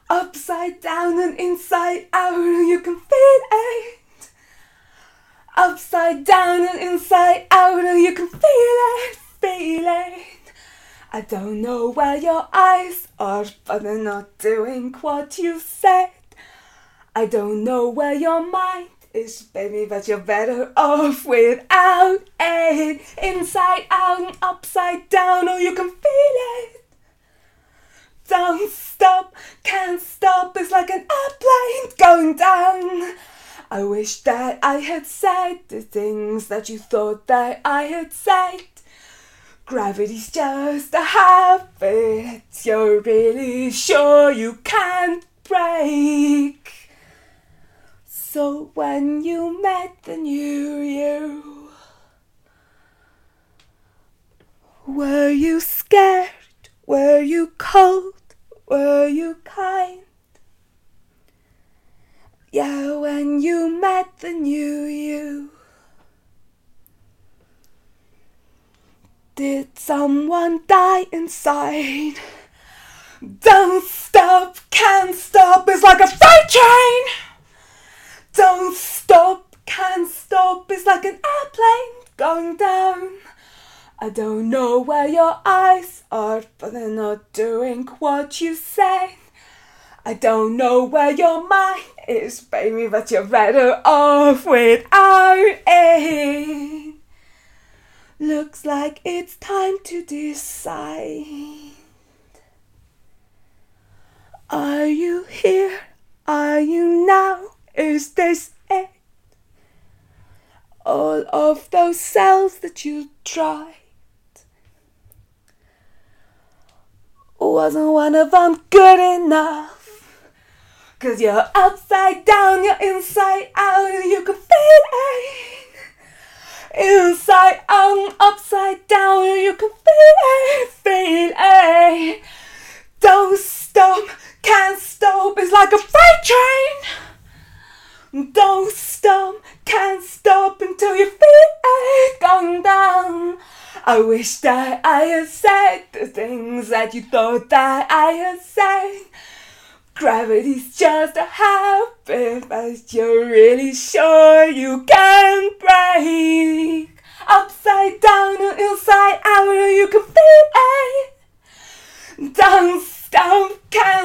Upside down and inside out, you can feel it. Upside down and inside out, you can feel it, feel it. I don't know where your eyes are, but they're not doing what you said. I don't know where your mind is, baby, but you're better off without it. Inside out and upside down, oh, you can feel it. Don't stop, can't stop, it's like an airplane going down. I wish that I had said the things that you thought that I had said. Gravity's just a habit you're really sure you can't break. So when you met the new you, were you scared? Were you cold? Were you kind? Yeah, when you met the new you. Did someone die inside? Don't stop, can't stop, it's like a freight train. Don't stop, can't stop, it's like an airplane going down. I don't know where your eyes are, but they're not doing what you say. I don't know where your mind is, baby, but you're better off without it. Looks like it's time to decide. Are you here? Are you now? Is this it? All of those cells that you tried, wasn't one of them good enough? 'Cause you're upside down, you're inside out, and you can feel it. Inside out, upside down, and you can feel it, feel it. Don't stop, can't stop, it's like a freight train. Don't stop, can't stop until you feel it going down. I wish that I had said the things that you thought that I had said. Gravity's just a habit, but you're really sure you can't break. Upside down and inside out, you can feel it. Don't stop, can't